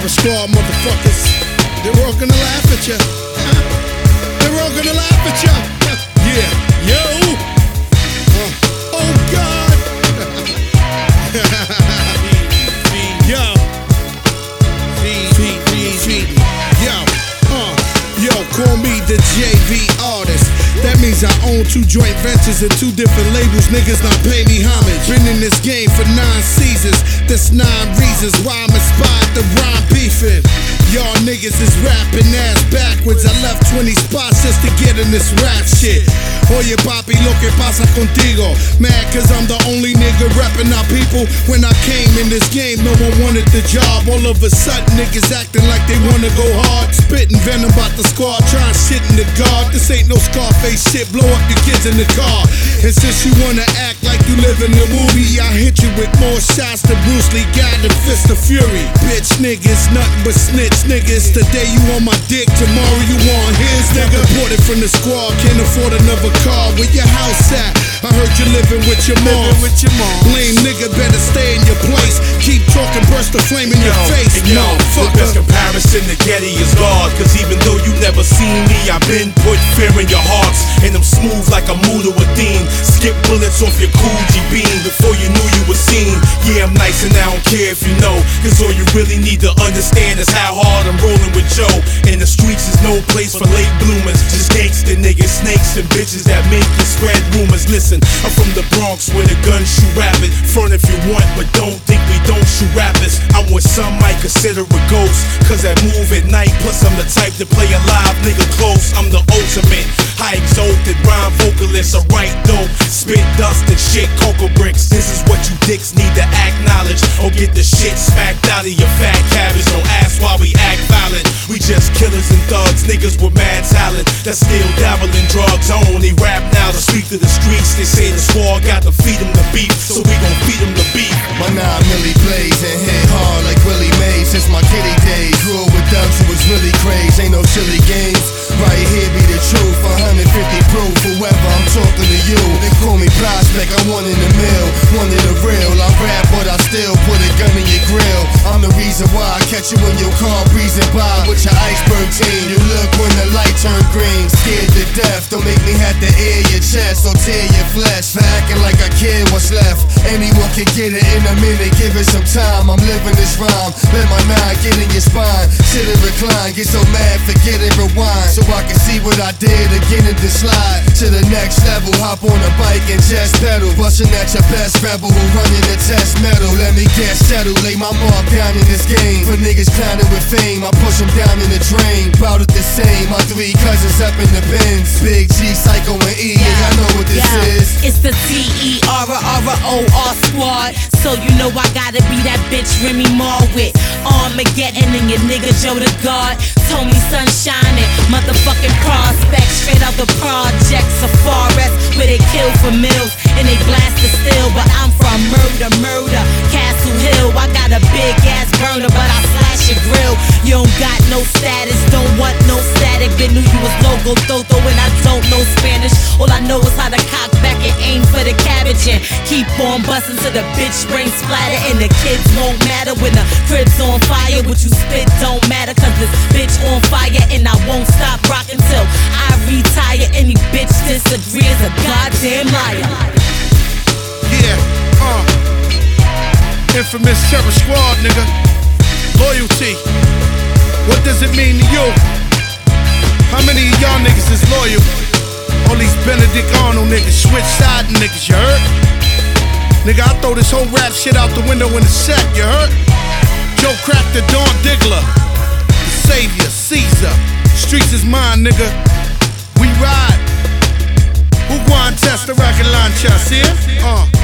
Terror Squad, motherfuckers. They're all gonna laugh at ya. They're all gonna laugh at ya. Yeah, yo. Oh God. Yo. Yo, call me the JV artist. That means I own 2 joint ventures and 2 different labels. Niggas not pay me homage. Been in this game for 9 seasons. That's 9 reasons why I'm inspired to rhyme beefing. Y'all niggas is rapping ass backwards. I left 20 spots just to get in this rap shit. Oye papi, lo que pasa contigo? Mad cause I'm the only nigga rapping our people. When I came in this game, no one wanted the job. All of a sudden, niggas acting like they wanna go hard. Spitting venom about the squad, trying shit in the guard. This ain't no Scarface shit, blow up your kids in the car. And since you wanna act like you live in the movie, I hit you with more shots than Bruce Lee got in Fist of Fury. Bitch niggas, nothing but snitch niggas. Today you on my dick, tomorrow you on his nigga. Deported from the squad, can't afford another car. Where your house at? I heard you living with your mom. Lame nigga, better stay in your place. Keep talking, burst a flame in your face. The best comparison to Getty is God. Cause even though you never seen me, I've been put fear in your hearts. And I'm smooth like a Muda Wadeen. Skip bullets off your Coogee beam before you knew you were seen. Yeah, I'm nice and I don't care if you know. Cause all you really need to understand is how hard I'm rolling with Joe. And the streets is no place for late bloomers. Just gangster niggas, snakes and bitches that make you spread rumors. Listen, I'm from the Bronx where the guns shoot rapid. Front if you want, but don't think we don't shoot rappers. I'm what some might consider a ghost. Cause I move at night, plus I'm the type to play a live nigga close. I'm the ultimate, high exalted rhyme vocalist. I write dope, spit dust and shit cocoa bricks. This is what you dicks need to acknowledge, or get the shit smacked out of your fat cabbage. Don't ask why we act violent. We just killers and thugs, niggas with mad talent that still dabble in drugs. I only rap now to speak to the streets. They say the squad got to feed them the beef, so we gon' feed them the beef. My 9 milli blaze and hit hard like Willie Mays. Since my kitty days, grew up with thugs who was really crazy. Ain't no silly games, right here be the truth. 150 proof, whoever I'm talking to you. They call me prospect, I'm one in the mill, one in the real. I rap but I still put a gun in your grill. I'm the reason why I catch you in your car breezing by with your iceberg team. You look when the light turn green, scared to death. Don't make me have to air your chest or tear your flesh. For acting like I care what's left. Anyone can get it in a minute, give it some time. I'm living this rhyme, let my 9 get in your spine. Sit and recline, get so mad, forget and rewind. So I can see what I did again and then slide to the next level. Hop on a bike and just pedal, bustin' at your best rebel who running the test metal. Let me get settled, lay my mark down in this game. For niggas clowning with fame, I push them down in the drain. Bout it the same, my 3 cousins up in the bins. Big G, Psycho and E, and I know what this is. It's the TERROR squad. So you know I gotta be that bitch Remy Ma with Armageddon and your nigga Joe the God. Tony Sunshine and motherfucking Prospect. Straight out the projects of Forest where they kill for mills and they blast the steel. But I'm from murder, Castle Hill. I got a big ass burner, but I slash your grill. You don't got no status, don't want no static. Been knew you was logo Toto and I don't know Spanish. All I know is how to cock back and aim for the cabbage and keep on bustin' till the bitch brain splatter. And the kids won't matter when the crib's on fire. What you spit don't matter cause this bitch on fire. And I won't stop rockin' till I retire. Any bitch disagree is a goddamn liar. Infamous Terror Squad, nigga. Loyalty, what does it mean to you? How many of y'all niggas is loyal? All these Benedict Arnold niggas, switch-siding niggas, you heard? Nigga, I throw this whole rap shit out the window in a sec, you heard? Joe Crack the Don Diggler, the Savior, Caesar. Streets is mine, nigga. We ride. Who gwine test the record launcher, see it?